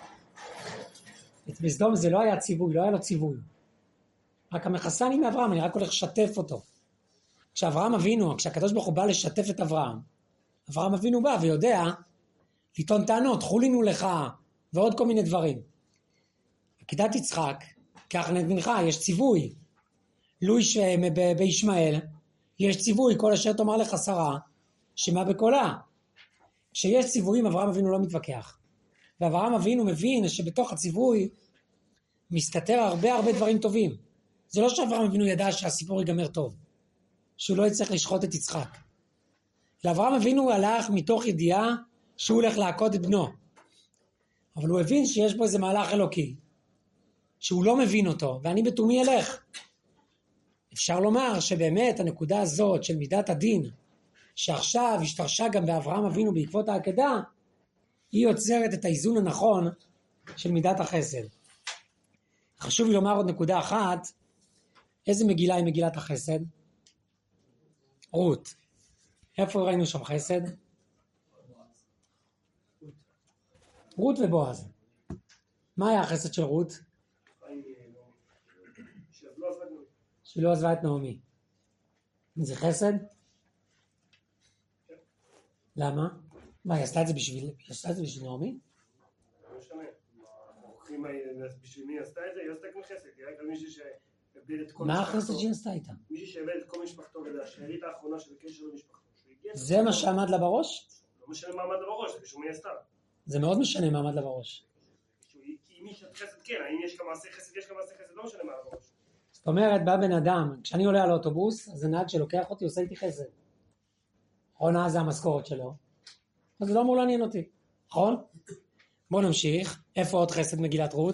את בסדום זה לא היה ציווי, לא היה לו ציווי. רק המחסני מאברהם, אני רק הולך לשתף אותו. כשאברהם אבינו, כשהקדוש ברוך הוא בא לשתף את אברהם, אברהם אבינו בא ויודע לטעון טענות, חולינו לך, ועוד כל מיני דברים. עקדת יצחק, כך נדמינך, יש ציווי. לו יש, בישמעאל, יש ציווי, כל אשר תאמר לך שרה, שמע בקולה. כשיש ציוויים, אברהם אבינו לא מתווכח. ואברהם אבינו מבין שבתוך הציווי מסתתר הרבה הרבה דברים טובים. זה לא שאברהם אבינו ידע שהסיפור ייגמר טוב, שהוא לא יצטרך לשחוט את יצחק. לאברהם אבינו הלך מתוך ידיעה שהוא הולך להכות את בנו. אבל הוא הבין שיש בו איזה מהלך אלוקי, שהוא לא מבין אותו, ואני בתומי אלך. אפשר לומר שבאמת הנקודה הזאת של מידת הדין, שעכשיו השתרשה גם באברהם אבינו בעקבות העקדה, היא יוצרת את האיזון הנכון של מידת החסד. חשוב לי לומר עוד נקודה אחת, איזה מגילה היא מגילת החסד? רות. איפה ראינו שם חסד? רות ובועז. מה היה החסד של רות? שלא עזבה את נעמי. זה חסד? למה? מה, היא עשתה את זה בשביל, היא עשתה את זה בשביל נעמי? לא משנה. בשביל מי עשתה את זה? היא עשתה כמו חסד. היא רק על מישהו שאיבד את כל משפחתו. מה החסד שהיא עשתה איתה? מישהו שאיבד את כל משפחתו, והשארית האחרונה של הקשר למשפחתו. זה מה שעמד לה בראש? לא משנה מה עמד לה בראש, זה בשביל מי עשתה. זה מאוד משנה מה עמד לה בראש. כי מי שאת חסד כן, האם יש כמה מעשי חסד, יש כמה מעשי חסד, לא משנה מה עלה בראש. זאת אומרת, בא בן אדם, כשאני עולה על האוטובוס, אז הנהג שלוקח אותי עושה איתי חסד. עונה זה המשכורת שלו. אז זה לא אמור לעניין אותי, נכון? בואו נמשיך. איפה עוד חסד מגילת רות?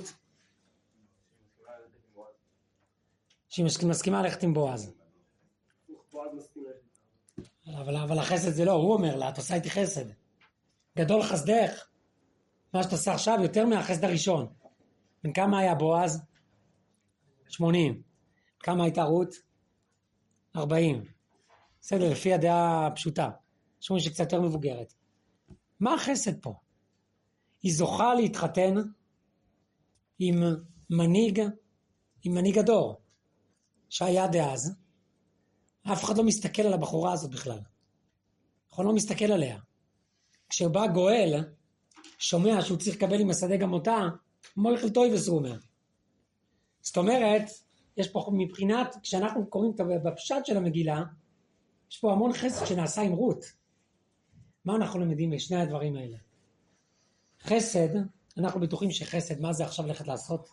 שהיא מסכימה ללכת עם בועז. בועז מסכים ללכת. אבל, אבל החסד זה לא, הוא אומר לה, את עושה איתי חסד. גדול חסדך. מה שאתה עושה עכשיו יותר מהחסד הראשון. בן כמה היה בועז? שמונים. כמה הייתה רות? ארבעים. בסדר, לפי הדעה הפשוטה. שמונים שקצת יותר מבוגרת. מה החסד פה? היא זוכה להתחתן עם מנהיג, עם מנהיג הדור, שהיה דאז. אף אחד לא מסתכל על הבחורה הזאת בכלל. אנחנו לא מסתכל עליה. כשבא גואל, שומע שהוא צריך לקבל עם השדה גם אותה, מויכל טויבס הוא אומר. זאת אומרת, יש פה מבחינת, כשאנחנו קוראים בפשט של המגילה, יש פה המון חסד שנעשה עם רות. מה אנחנו למדים בשני הדברים האלה? חסד, אנחנו בטוחים שחסד, מה זה עכשיו ללכת לעשות?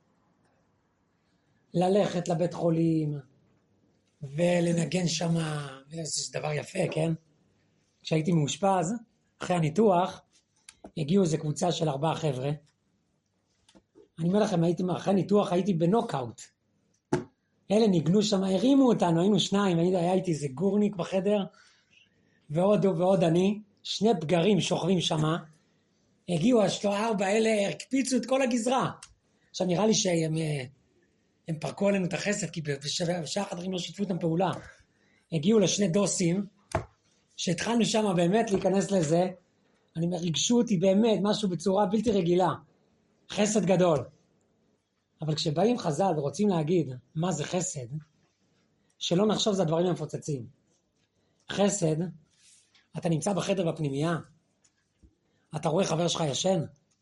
ללכת לבית חולים, ולנגן שמה, זה דבר יפה, כן? כשהייתי מאושפז, אחרי הניתוח, הגיעו איזו קבוצה של ארבעה חבר'ה. אני אומר לכם, הייתי, אחרי הניתוח הייתי בנוקאוט. אלה ניגנו שם, הרימו אותנו, היינו שניים, היה איתי איזה גורניק בחדר, ועוד ועוד אני, שני פגרים שוכבים שם, הגיעו הארבע האלה, הקפיצו את כל הגזרה. עכשיו נראה לי שהם הם פרקו עלינו את החסד, כי בשעה חדרים לא שיתפו איתם פעולה. הגיעו לשני דוסים, שהתחלנו שם באמת להיכנס לזה, אני ריגשו אותי באמת, משהו בצורה בלתי רגילה, חסד גדול. אבל כשבאים חז"ל ורוצים להגיד מה זה חסד, שלא נחשוב זה הדברים המפוצצים. חסד, אתה נמצא בחדר בפנימייה, אתה רואה חבר שלך ישן,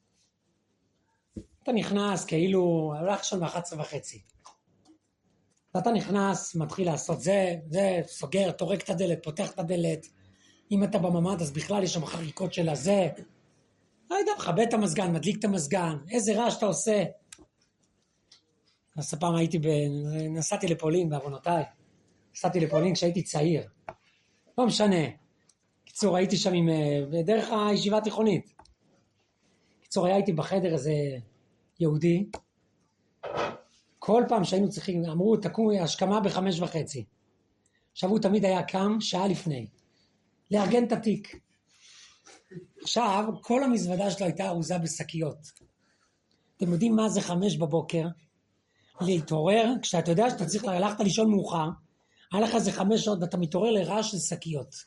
אתה נכנס כאילו, הולך שם ב-אחת עשרה וחצי. ואתה נכנס, מתחיל לעשות זה, זה, סוגר, תורק את הדלת, פותח את הדלת. אם אתה בממד, אז בכלל יש שם חריקות של הזה. לא יודע, מכבה את המזגן, מדליק את המזגן, איזה רעש אתה עושה. אז הפעם הייתי, ב... נסעתי לפולין בעוונותיי. נסעתי לפולין כשהייתי צעיר. לא משנה. קיצור, הייתי שם עם, בדרך הישיבה התיכונית. קיצור, הייתי בחדר איזה יהודי. כל פעם שהיינו צריכים, אמרו, תקום השכמה בחמש וחצי. עכשיו הוא תמיד היה קם שעה לפני. לארגן את התיק. עכשיו, כל המזוודה שלו הייתה ארוזה בשקיות. אתם יודעים מה זה חמש בבוקר? להתעורר, כשאתה יודע שאתה צריך ללכת לישון מאוחר, היה לך איזה חמש שעות ואתה מתעורר לרעש של שקיות.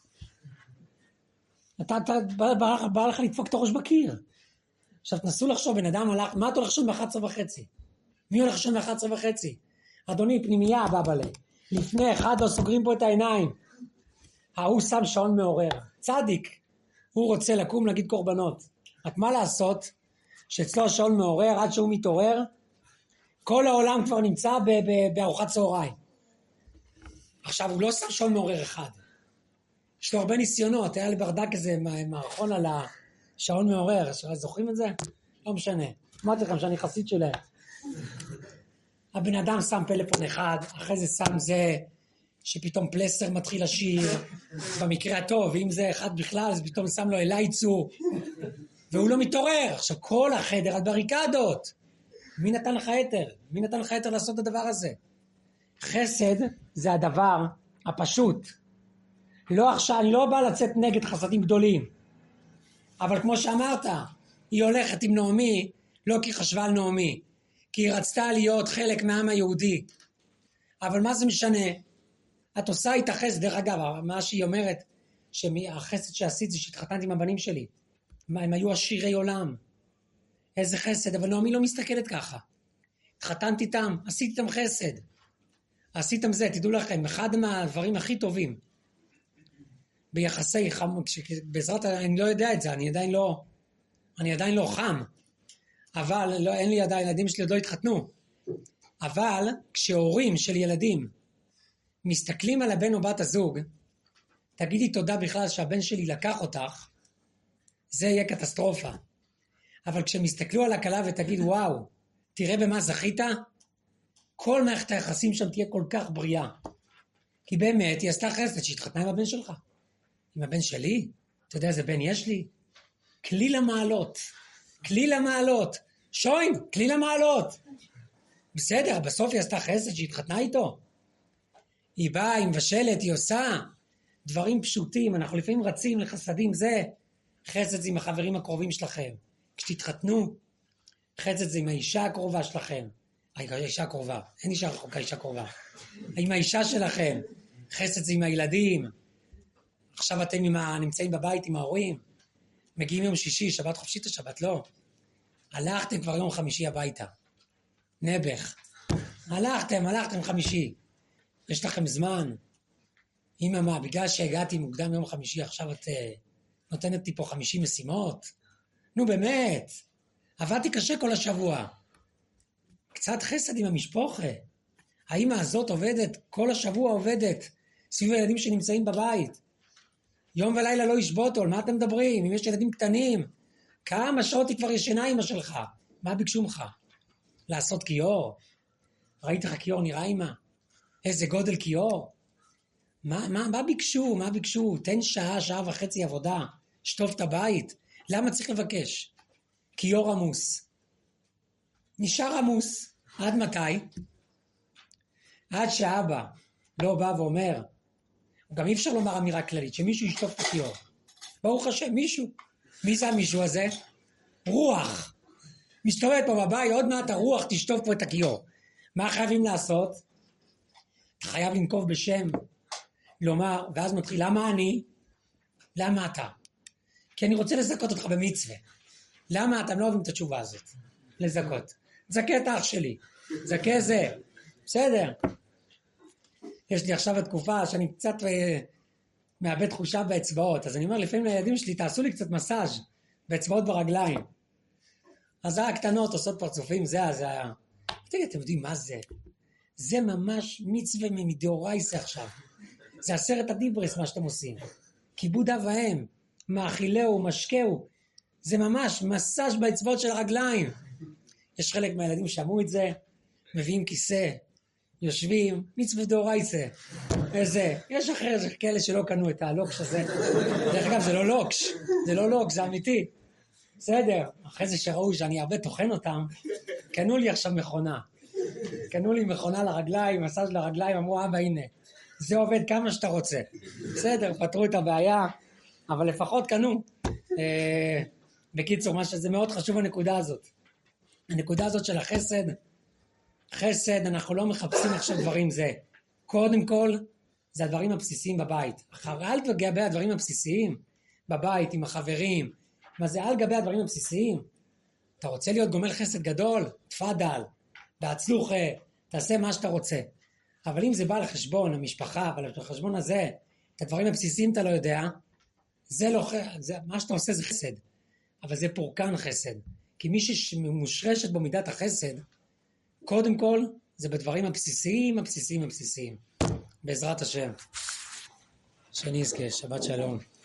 אתה, אתה בא, בא, בא לך לדפוק את הראש בקיר. עכשיו תנסו לחשוב, בן אדם הלך, מה אתה הולך לישון ב-אחת עשרה וחצי? מי הולך לישון ב-אחת עשרה וחצי? אדוני, פנימייה בבלה. לפני אחד לא סוגרים פה את העיניים. ההוא שם שעון מעורר. צדיק. הוא רוצה לקום להגיד קורבנות. רק מה לעשות? שאצלו השעון מעורר, עד שהוא מתעורר, כל העולם כבר נמצא בארוחת צהריים. עכשיו, הוא לא שם שעון מעורר אחד. יש לו הרבה ניסיונות. היה לברדק איזה מערכון על השעון מעורר. זוכרים את זה? לא משנה. אמרתי לכם שאני חסיד שלהם. הבן אדם שם פלאפון אחד, אחרי זה שם זה, שפתאום פלסר מתחיל לשיר, במקרה הטוב, ואם זה אחד בכלל, אז פתאום שם לו אליי צור, והוא לא מתעורר. עכשיו, כל החדר על בריקדות. מי נתן לך יתר? מי נתן לך יתר לעשות את הדבר הזה? חסד זה הדבר הפשוט. לא עכשיו, אני לא בא לצאת נגד חסדים גדולים, אבל כמו שאמרת, היא הולכת עם נעמי, לא כי חשבה על נעמי, כי היא רצתה להיות חלק מהעם היהודי. אבל מה זה משנה? את עושה איתה חסד. דרך אגב, מה שהיא אומרת, שהחסד שעשית זה שהתחתנתי עם הבנים שלי. מה, הם היו עשירי עולם. איזה חסד, אבל נעמי לא מסתכלת ככה. התחתנתי איתם, עשיתי איתם חסד. עשיתם זה, תדעו לכם, אחד מהדברים הכי טובים, ביחסי חם, בעזרת, אני לא יודע את זה, אני עדיין לא, אני עדיין לא חם. אבל לא, אין לי עדיין, ילדים שלי עוד לא התחתנו. אבל כשהורים של ילדים מסתכלים על הבן או בת הזוג, תגידי תודה בכלל שהבן שלי לקח אותך, זה יהיה קטסטרופה. אבל כשמסתכלו על הכלה ותגיד וואו, תראה במה זכית, כל מערכת היחסים שם תהיה כל כך בריאה. כי באמת היא עשתה חסד שהתחתנה עם הבן שלך. עם הבן שלי, אתה יודע איזה בן יש לי? כלי למעלות. כלי למעלות. שוין, כלי למעלות. בסדר, בסוף היא עשתה חסד שהתחתנה איתו. היא באה, היא מבשלת, היא עושה דברים פשוטים. אנחנו לפעמים רצים לחסדים, זה חסד זה עם החברים הקרובים שלכם. כשתתחתנו, חסד זה עם האישה הקרובה שלכם. האישה הקרובה, אין אישה רחוקה, אישה קרובה. עם האישה שלכם, חסד זה עם הילדים. עכשיו אתם עם ה... נמצאים בבית עם ההורים, מגיעים יום שישי, שבת חופשית או שבת לא. הלכתם כבר יום חמישי הביתה. נבח. הלכתם, הלכתם חמישי. יש לכם זמן. אמא מה, בגלל שהגעתי מוקדם יום חמישי, עכשיו את נותנת לי פה חמישים משימות? נו באמת. עבדתי קשה כל השבוע. קצת חסד עם המשפחה. האמא הזאת עובדת, כל השבוע עובדת, סביב הילדים שנמצאים בבית. יום ולילה לא ישבותו, על מה אתם מדברים? אם יש ילדים קטנים, כמה שעות היא כבר ישנה אמא שלך? מה ביקשו ממך? לעשות כיור? ראית לך כיור נראה אמא? איזה גודל כיור? מה, מה, מה ביקשו? מה ביקשו? תן שעה, שעה וחצי עבודה, שטוף את הבית. למה צריך לבקש? כיור עמוס. נשאר עמוס. עד מתי? עד שאבא לא בא ואומר, גם אי אפשר לומר אמירה כללית, שמישהו ישטוף את הכיור. ברוך השם, מישהו. מי זה המישהו הזה? רוח. מסתובבת פה בבית, עוד מעט הרוח תשטוף פה את הכיור. מה חייבים לעשות? אתה חייב לנקוב בשם, לומר, ואז מתחיל, למה אני? למה אתה? כי אני רוצה לזכות אותך במצווה. למה אתם לא אוהבים את התשובה הזאת? לזכות. זכה את האח שלי. זכה זה. בסדר. יש לי עכשיו התקופה שאני קצת מאבד תחושה באצבעות. אז אני אומר לפעמים לילדים שלי, תעשו לי קצת מסאז' באצבעות ברגליים. אז הקטנות עושות פרצופים, זה, זה. תגיד, אתם יודעים מה זה? זה ממש מצווה מדאורייסה עכשיו. זה עשרת הדיברס מה שאתם עושים. כיבוד אב ואם, מאכילהו, משקהו. זה ממש מסאז' באצבעות של הרגליים. יש חלק מהילדים שאמרו את זה, מביאים כיסא, יושבים, מצווה דאורייסה. איזה, יש אחרי כאלה שלא קנו את הלוקש הזה. דרך אגב, זה לא לוקש, זה לא לוקש, זה אמיתי. בסדר, אחרי זה שראו שאני הרבה תוכן אותם, קנו לי עכשיו מכונה. קנו לי מכונה לרגליים, מסאז' לרגליים, אמרו, אבא, הנה, זה עובד כמה שאתה רוצה. בסדר, פתרו את הבעיה, אבל לפחות קנו. אה, בקיצור, מה שזה מאוד חשוב הנקודה הזאת. הנקודה הזאת של החסד, חסד, אנחנו לא מחפשים עכשיו דברים זה. קודם כל, זה הדברים הבסיסיים בבית. על גבי הדברים הבסיסיים, בבית, עם החברים, מה זה על גבי הדברים הבסיסיים? אתה רוצה להיות גומל חסד גדול? תפדל, בהצלוחה, תעשה מה שאתה רוצה. אבל אם זה בא לחשבון המשפחה, אבל לחשבון הזה, את הדברים הבסיסיים אתה לא יודע, זה לא, זה, מה שאתה עושה זה חסד. אבל זה פורקן חסד. כי מי שמושרשת בו מידת החסד, קודם כל, זה בדברים הבסיסיים, הבסיסיים, הבסיסיים. בעזרת השם. שנזכה, שבת שלום.